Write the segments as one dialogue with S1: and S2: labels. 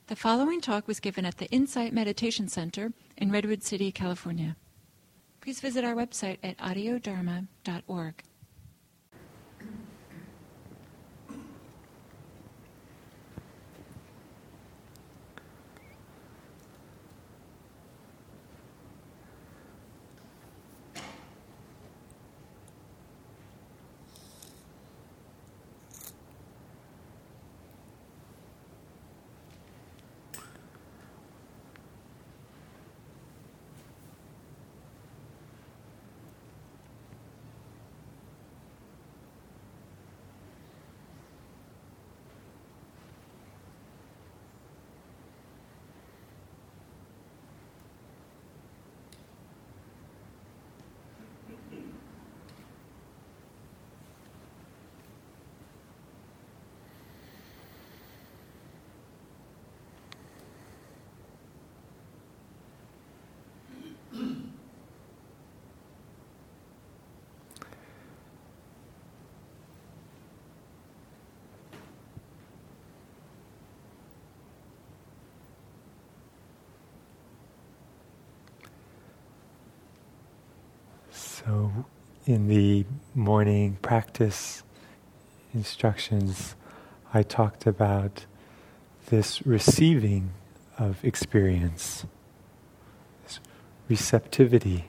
S1: The following talk was given at the Insight Meditation Center in Redwood City, California. Please visit our website at audiodharma.org.
S2: So, in the morning practice instructions, I talked about this receiving of experience, this receptivity.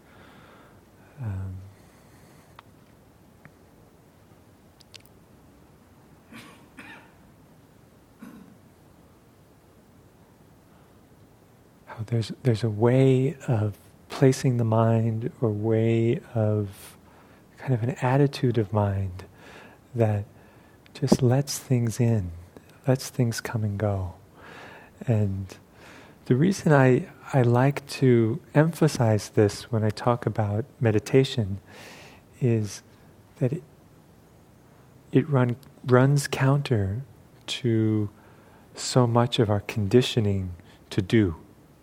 S2: How there's a way of placing the mind, or way of kind of an attitude of mind that just lets things in, lets things come and go. And the reason I like to emphasize this when I talk about meditation is that it runs counter to so much of our conditioning to do,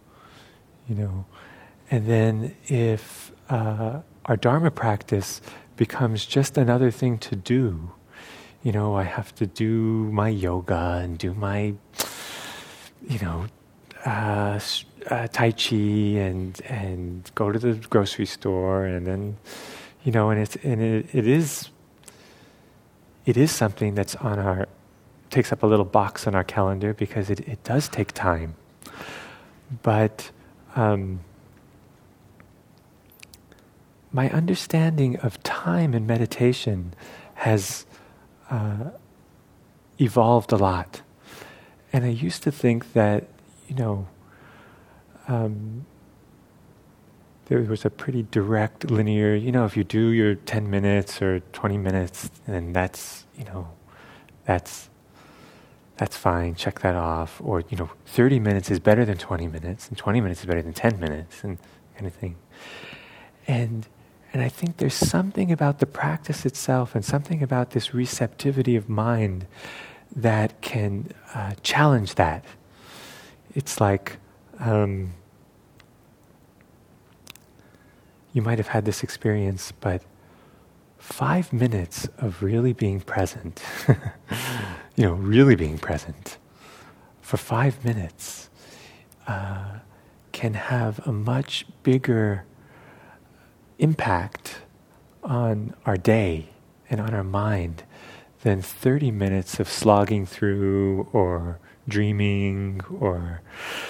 S2: And then if our Dharma practice becomes just another thing to do, I have to do my yoga and do my, Tai Chi and go to the grocery store and then, it is something that's takes up a little box on our calendar because it does take time. But my understanding of time in meditation has evolved a lot. And I used to think that, there was a pretty direct, linear, if you do your 10 minutes or 20 minutes, then that's fine, check that off. Or, 30 minutes is better than 20 minutes, and 20 minutes is better than 10 minutes, and kind of thing. And I think there's something about the practice itself and something about this receptivity of mind that can challenge that. It's like you might have had this experience, but 5 minutes of really being present, really being present for 5 minutes can have a much bigger impact on our day and on our mind than 30 minutes of slogging through or dreaming or,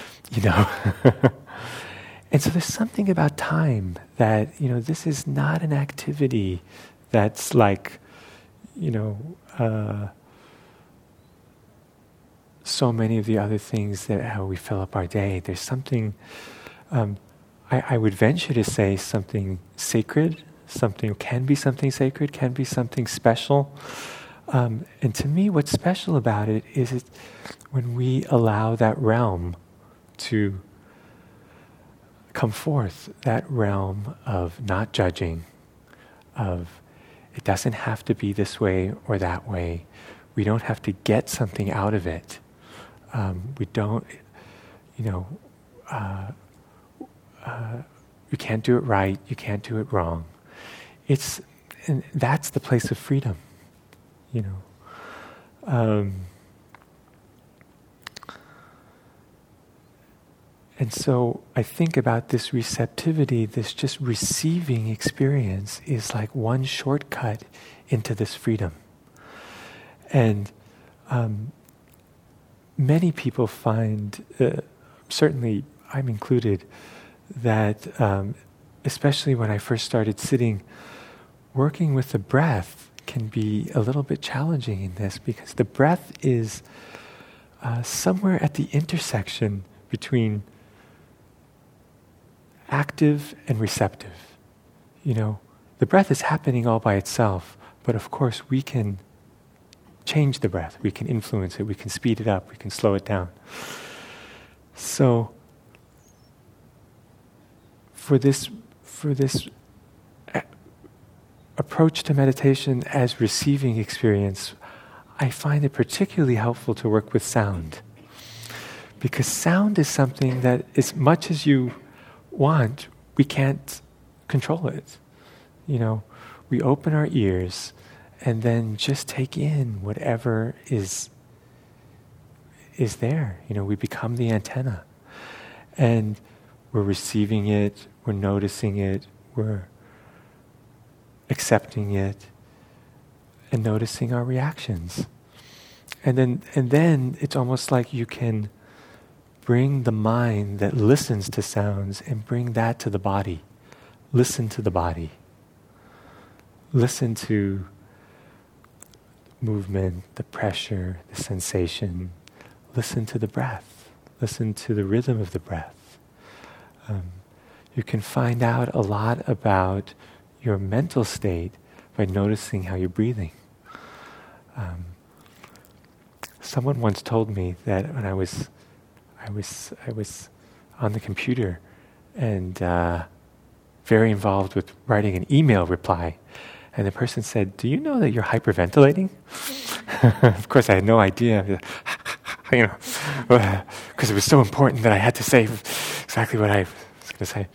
S2: And so there's something about time that, this is not an activity that's like, so many of the other things that how we fill up our day. There's something, I would venture to say something sacred, can be something sacred, can be something special. And to me, what's special about it is when we allow that realm to come forth, that realm of not judging, of it doesn't have to be this way or that way. We don't have to get something out of it. We don't, you can't do it right, you can't do it wrong. And that's the place of freedom, And so I think about this receptivity, this just receiving experience is like one shortcut into this freedom. And many people find, certainly I'm included, that especially when I first started sitting, working with the breath can be a little bit challenging in this, because the breath is somewhere at the intersection between active and receptive. You know, the breath is happening all by itself, but of course we can change the breath, we can influence it, we can speed it up, we can slow it down. So for this approach to meditation as receiving experience, I find it particularly helpful to work with sound. Because sound is something that, as much as you want, we can't control it. You know, we open our ears and then just take in whatever is there. You know, we become the antenna. And we're receiving it, we're noticing it, we're accepting it, and noticing our reactions. And then it's almost like you can bring the mind that listens to sounds and bring that to the body. Listen to the body. Listen to movement, the pressure, the sensation. Listen to the breath. Listen to the rhythm of the breath. You can find out a lot about your mental state by noticing how you're breathing. Someone once told me that when I was on the computer and very involved with writing an email reply, and the person said, "Do you know that you're hyperventilating?" Of course, I had no idea, you know, because it was so important that I had to say exactly what I was going to say.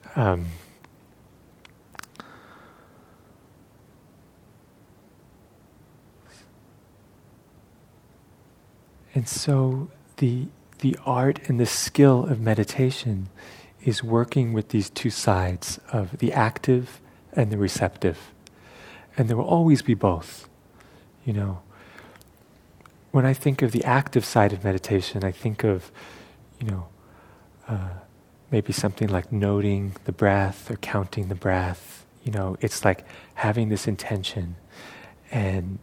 S2: And so the art and the skill of meditation is working with these two sides of the active and the receptive. And there will always be both. You know, when I think of the active side of meditation, I think of, you know, maybe something like noting the breath or counting the breath. You know, it's like having this intention and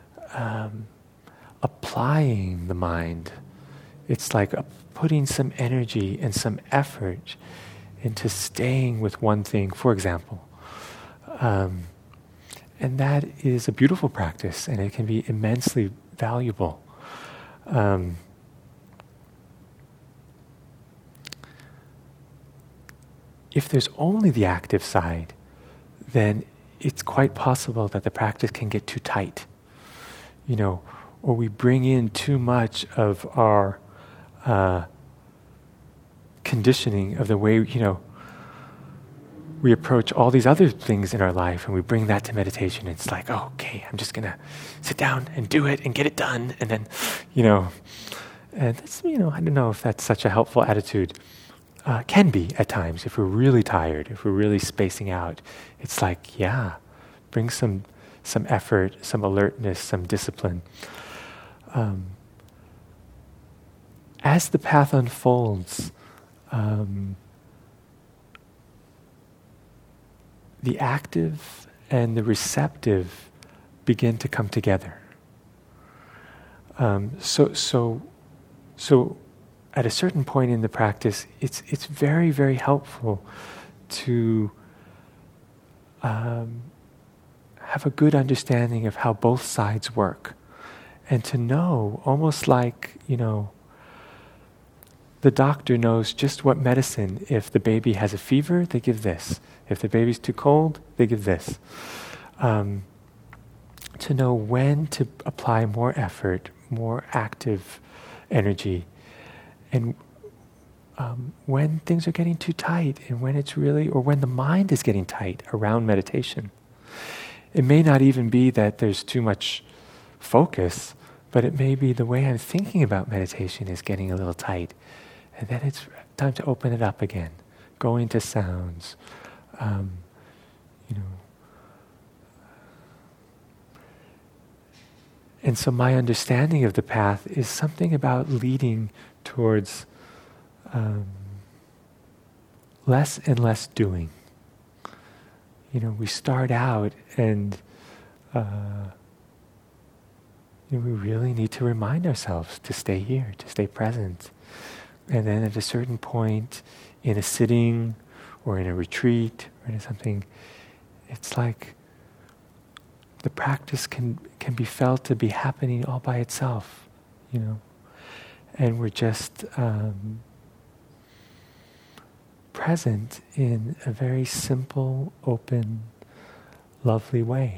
S2: applying the mind. It's like putting some energy and some effort into staying with one thing, for example. And that is a beautiful practice, and it can be immensely valuable. If there's only the active side, then it's quite possible that the practice can get too tight. You know, or we bring in too much of our conditioning of the way, you know, we approach all these other things in our life, and we bring that to meditation. It's like, oh, okay, I'm just going to sit down and do it and get it done. And then, you know, and that's, you know, I don't know if that's such a helpful attitude. Can be at times if we're really tired, if we're really spacing out. It's like, yeah, bring some effort, some alertness, some discipline. As the path unfolds, the active and the receptive begin to come together. So at a certain point in the practice, it's very, very helpful to have a good understanding of how both sides work, and to know, almost like, you know, the doctor knows just what medicine. If the baby has a fever, they give this. If the baby's too cold, they give this. To know when to apply more effort, more active energy, and when things are getting too tight, and when it's really, or when the mind is getting tight around meditation. It may not even be that there's too much but it may be the way I'm thinking about meditation is getting a little tight. And then time to open it up again, go into sounds, you know. And so my understanding of the path is something about leading towards less and less doing. You know, we start out and we really need to remind ourselves to stay here, to stay present. And then at a certain point in a sitting or in a retreat or in something, it's like the practice can be felt to be happening all by itself, you know. And we're just present in a very simple, open, lovely way.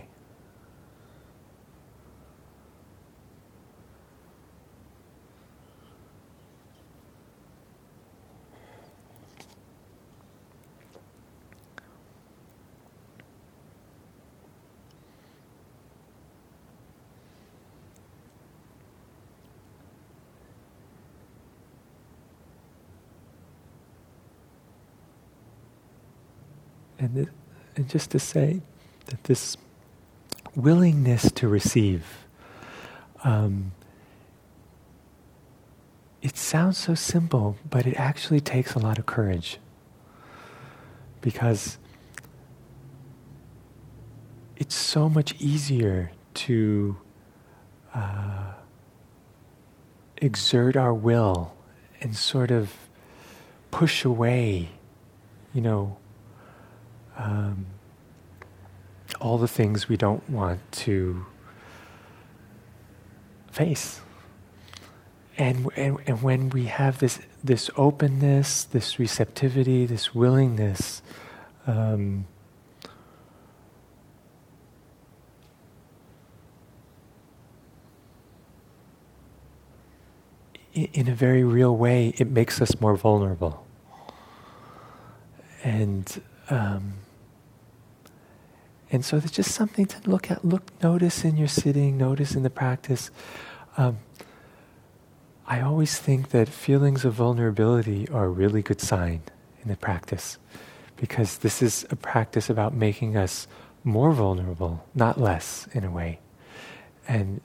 S2: And just to say that this willingness to receive, it sounds so simple, but it actually takes a lot of courage. Because it's so much easier to exert our will and sort of push away, you know, all the things we don't want to face. And when we have this openness, this receptivity, this willingness, in a very real way, it makes us more vulnerable. And so there's just something to look at, notice in your sitting, notice in the practice. I always think that feelings of vulnerability are a really good sign in the practice, because this is a practice about making us more vulnerable, not less, in a way, and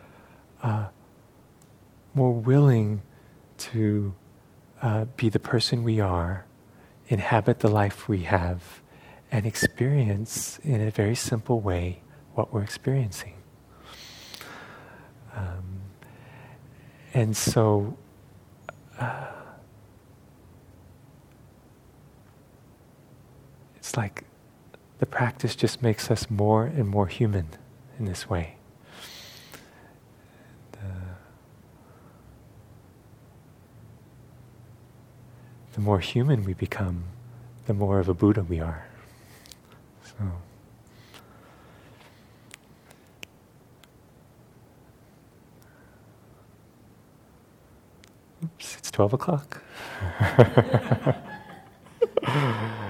S2: more willing to be the person we are, inhabit the life we have, and experience in a very simple way what we're experiencing. And so it's like the practice just makes us more and more human in this way. The more human we become, the more of a Buddha we are. So, oops, it's 12 o'clock.